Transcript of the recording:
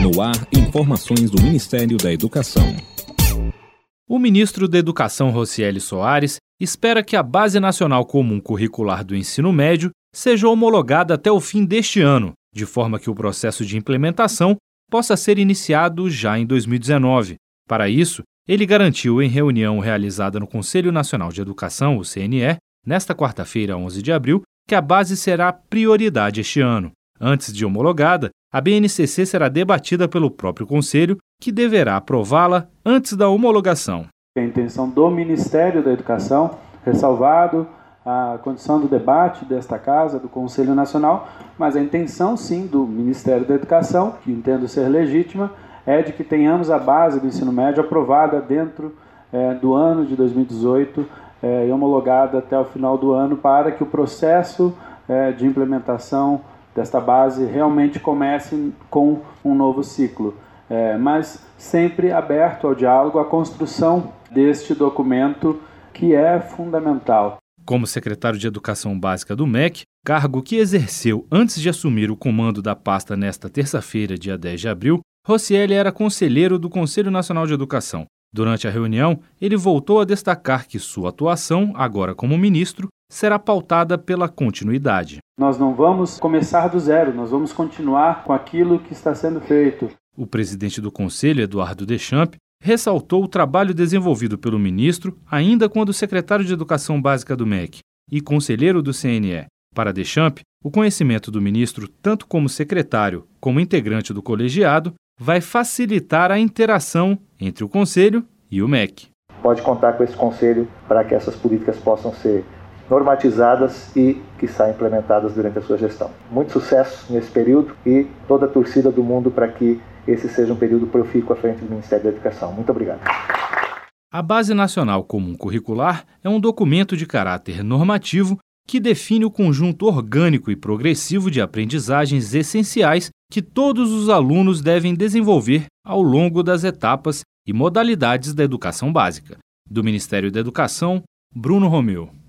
No ar, informações do Ministério da Educação. O ministro da Educação, Rocieli Soares, espera que a Base Nacional Comum Curricular do Ensino Médio seja homologada até o fim deste ano, de forma que o processo de implementação possa ser iniciado já em 2019. Para isso, ele garantiu em reunião realizada no Conselho Nacional de Educação, o CNE, nesta quarta-feira, 11 de abril, que a base será prioridade este ano. Antes de homologada, a BNCC será debatida pelo próprio Conselho, que deverá aprová-la antes da homologação. A intenção do Ministério da Educação, ressalvado a condição do debate desta Casa, do Conselho Nacional, mas a intenção sim do Ministério da Educação, que entendo ser legítima, é de que tenhamos a base do ensino médio aprovada dentro do ano de 2018 e homologada até o final do ano para que o processo de implementação desta base realmente comece com um novo ciclo, mas sempre aberto ao diálogo, à construção deste documento que é fundamental. Como secretário de Educação Básica do MEC, cargo que exerceu antes de assumir o comando da pasta nesta terça-feira, dia 10 de abril, Rocieli era conselheiro do Conselho Nacional de Educação. Durante a reunião, ele voltou a destacar que sua atuação, agora como ministro, será pautada pela continuidade. Nós não vamos começar do zero, nós vamos continuar com aquilo que está sendo feito. O presidente do Conselho, Eduardo Deschamps, ressaltou o trabalho desenvolvido pelo ministro ainda quando secretário de Educação Básica do MEC e conselheiro do CNE. Para Deschamps, o conhecimento do ministro, tanto como secretário como integrante do colegiado, vai facilitar a interação entre o Conselho e o MEC. Pode contar com esse Conselho para que essas políticas possam ser normatizadas e, quiçá, implementadas durante a sua gestão. Muito sucesso nesse período e toda a torcida do mundo para que esse seja um período profícuo à frente do Ministério da Educação. Muito obrigado. A Base Nacional Comum Curricular é um documento de caráter normativo que define o conjunto orgânico e progressivo de aprendizagens essenciais que todos os alunos devem desenvolver ao longo das etapas e modalidades da educação básica. Do Ministério da Educação, Bruno Romeu.